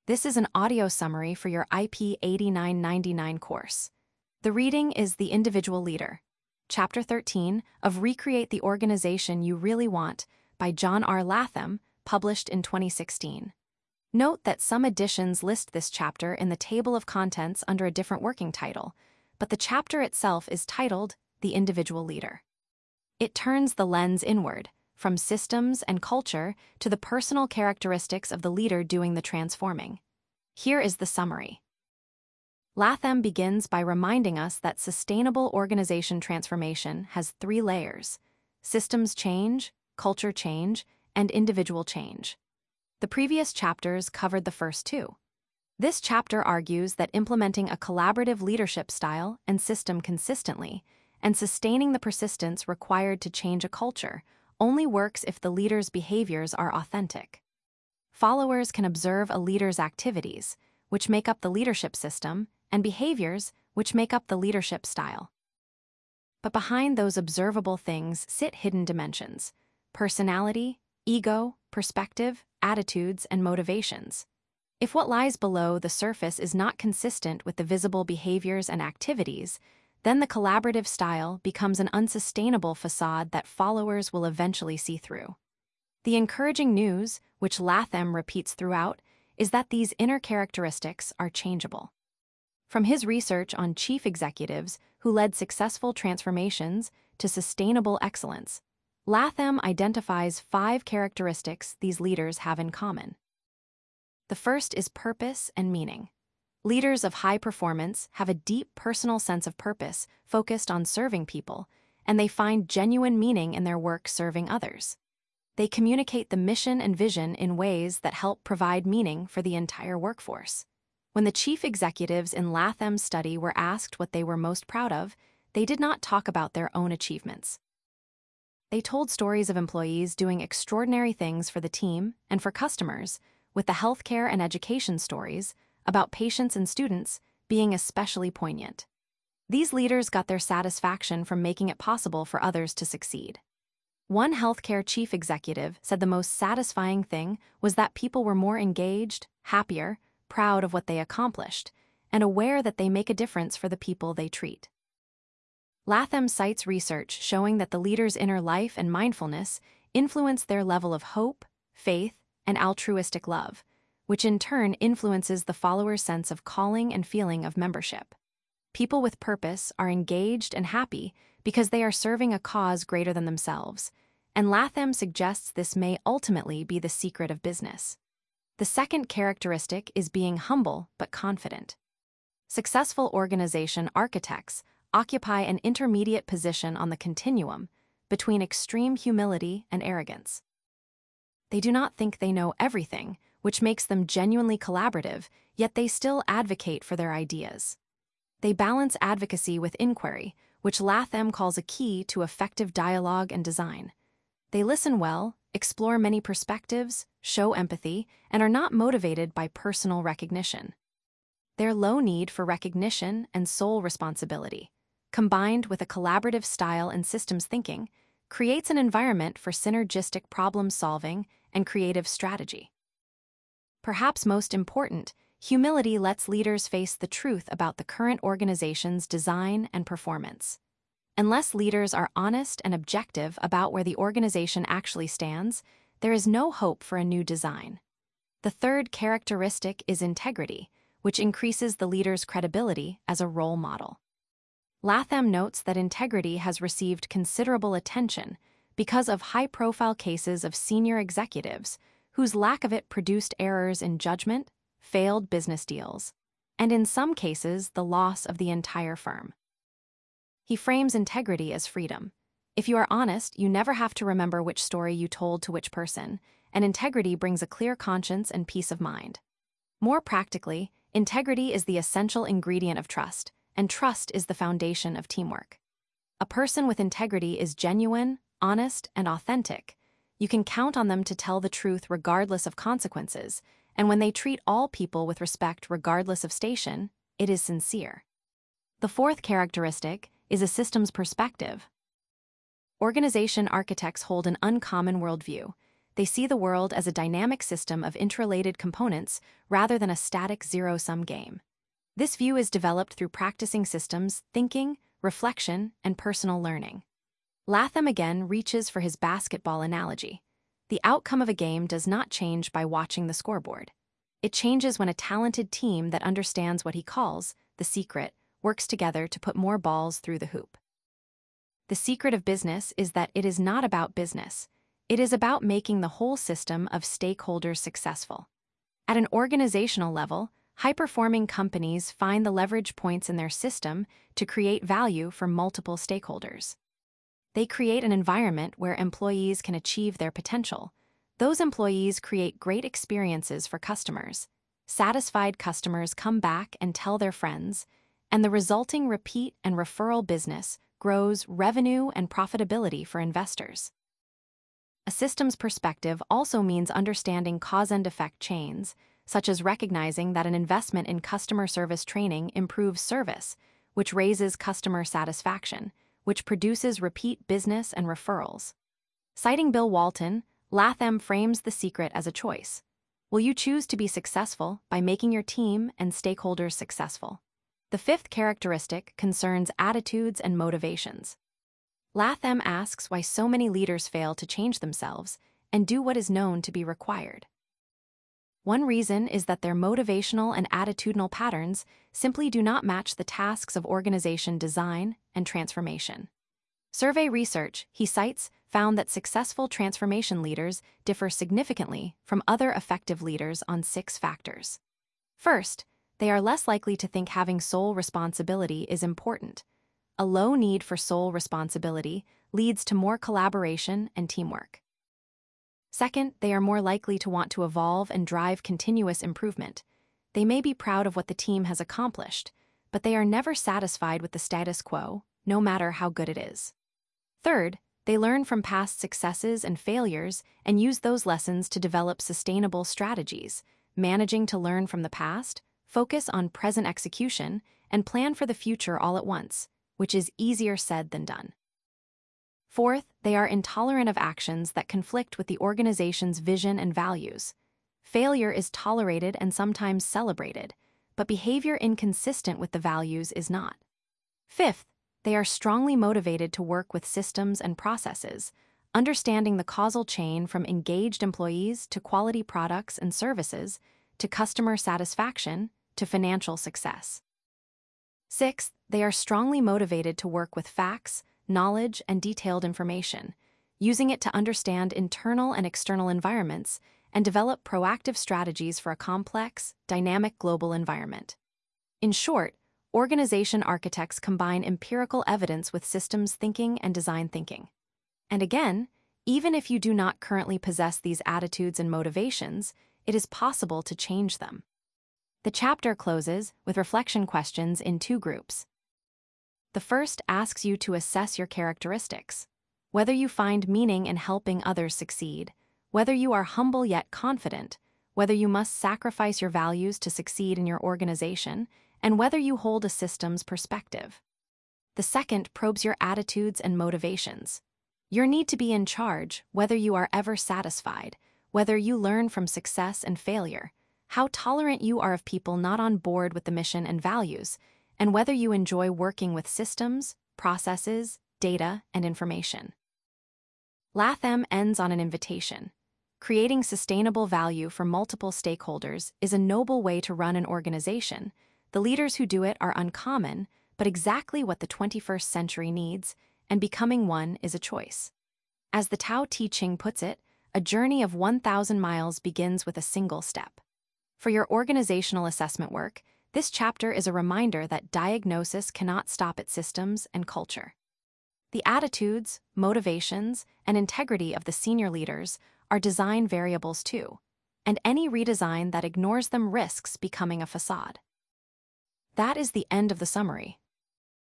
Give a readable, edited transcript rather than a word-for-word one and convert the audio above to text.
This is an audio summary for your IP 8999 course. The reading is The Individual Leader, Chapter 13 of Recreate the Organization You Really Want by John R. Latham, published in 2016. Note that some editions list this chapter in the table of contents under a different working title, but the chapter itself is titled The Individual Leader. It turns the lens inward, from systems and culture to the personal characteristics of the leader doing the transforming. Here is the summary. Latham begins by reminding us that sustainable organization transformation has 3 layers: systems change, culture change, and individual change. The previous chapters covered the first 2. This chapter argues that implementing a collaborative leadership style and system consistently and sustaining the persistence required to change a culture only works if the leader's behaviors are authentic. Followers can observe a leader's activities, which make up the leadership system, and behaviors, which make up the leadership style. But behind those observable things sit hidden dimensions: personality, ego, perspective, attitudes, and motivations. If what lies below the surface is not consistent with the visible behaviors and activities, then the collaborative style becomes an unsustainable facade that followers will eventually see through. The encouraging news, which Latham repeats throughout, is that these inner characteristics are changeable. From his research on chief executives who led successful transformations to sustainable excellence, Latham identifies 5 characteristics these leaders have in common. The first is purpose and meaning. Leaders of high performance have a deep personal sense of purpose focused on serving people, and they find genuine meaning in their work serving others. They communicate the mission and vision in ways that help provide meaning for the entire workforce. When the chief executives in Latham's study were asked what they were most proud of, they did not talk about their own achievements. They told stories of employees doing extraordinary things for the team and for customers, with the healthcare and education stories about patients and students being especially poignant. These leaders got their satisfaction from making it possible for others to succeed. One healthcare chief executive said the most satisfying thing was that people were more engaged, happier, proud of what they accomplished, and aware that they make a difference for the people they treat. Latham cites research showing that the leader's inner life and mindfulness influence their level of hope, faith, and altruistic love, which in turn influences the follower's sense of calling and feeling of membership. People with purpose are engaged and happy because they are serving a cause greater than themselves, and Latham suggests this may ultimately be the secret of business. The second characteristic is being humble but confident. Successful organization architects occupy an intermediate position on the continuum between extreme humility and arrogance. They do not think they know everything, which makes them genuinely collaborative, yet they still advocate for their ideas. They balance advocacy with inquiry, which Latham calls a key to effective dialogue and design. They listen well, explore many perspectives, show empathy, and are not motivated by personal recognition. Their low need for recognition and sole responsibility, combined with a collaborative style and systems thinking, creates an environment for synergistic problem-solving and creative strategy. Perhaps most important, humility lets leaders face the truth about the current organization's design and performance. Unless leaders are honest and objective about where the organization actually stands, there is no hope for a new design. The third characteristic is integrity, which increases the leader's credibility as a role model. Latham notes that integrity has received considerable attention because of high-profile cases of senior executives whose lack of it produced errors in judgment, failed business deals, and in some cases the loss of the entire firm. He frames integrity as freedom. If you are honest, you never have to remember which story you told to which person, and integrity brings a clear conscience and peace of mind. More practically, integrity is the essential ingredient of trust, and trust is the foundation of teamwork. A person with integrity is genuine, honest, and authentic. You can count on them to tell the truth regardless of consequences, and when they treat all people with respect regardless of station, it is sincere. The fourth characteristic is a systems perspective. Organization architects hold an uncommon worldview. They see the world as a dynamic system of interrelated components rather than a static zero-sum game. This view is developed through practicing systems, thinking, reflection, and personal learning. Latham again reaches for his basketball analogy. The outcome of a game does not change by watching the scoreboard. It changes when a talented team that understands what he calls the secret works together to put more balls through the hoop. The secret of business is that it is not about business. It is about making the whole system of stakeholders successful. At an organizational level, high-performing companies find the leverage points in their system to create value for multiple stakeholders. They create an environment where employees can achieve their potential. Those employees create great experiences for customers. Satisfied customers come back and tell their friends, and the resulting repeat and referral business grows revenue and profitability for investors. A systems perspective also means understanding cause and effect chains, such as recognizing that an investment in customer service training improves service, which raises customer satisfaction, which produces repeat business and referrals. Citing Bill Walton, Latham frames the secret as a choice. Will you choose to be successful by making your team and stakeholders successful? The fifth characteristic concerns attitudes and motivations. Latham asks why so many leaders fail to change themselves and do what is known to be required. One reason is that their motivational and attitudinal patterns simply do not match the tasks of organization design and transformation. Survey research, he cites, found that successful transformation leaders differ significantly from other effective leaders on 6 factors. First, they are less likely to think having sole responsibility is important. A low need for sole responsibility leads to more collaboration and teamwork. Second, they are more likely to want to evolve and drive continuous improvement. They may be proud of what the team has accomplished, but they are never satisfied with the status quo, no matter how good it is. Third, they learn from past successes and failures and use those lessons to develop sustainable strategies, managing to learn from the past, focus on present execution, and plan for the future all at once, which is easier said than done. Fourth, they are intolerant of actions that conflict with the organization's vision and values. Failure is tolerated and sometimes celebrated, but behavior inconsistent with the values is not. Fifth, they are strongly motivated to work with systems and processes, understanding the causal chain from engaged employees to quality products and services, to customer satisfaction, to financial success. Sixth, they are strongly motivated to work with facts, knowledge, and detailed information, using it to understand internal and external environments and develop proactive strategies for a complex, dynamic global environment. In short, organization architects combine empirical evidence with systems thinking and design thinking. And again, even if you do not currently possess these attitudes and motivations, it is possible to change them. The chapter closes with reflection questions in 2 groups. The first asks you to assess your characteristics, whether you find meaning in helping others succeed, whether you are humble yet confident, whether you must sacrifice your values to succeed in your organization, and whether you hold a systems perspective. The second probes your attitudes and motivations. Your need to be in charge, whether you are ever satisfied, whether you learn from success and failure, how tolerant you are of people not on board with the mission and values, and whether you enjoy working with systems, processes, data, and information. Latham ends on an invitation. Creating sustainable value for multiple stakeholders is a noble way to run an organization. The leaders who do it are uncommon, but exactly what the 21st century needs, and becoming one is a choice. As the Tao Te Ching puts it, a journey of 1,000 miles begins with a single step. For your organizational assessment work, this chapter is a reminder that diagnosis cannot stop at systems and culture. The attitudes, motivations, and integrity of the senior leaders are design variables too, and any redesign that ignores them risks becoming a facade. That is the end of the summary.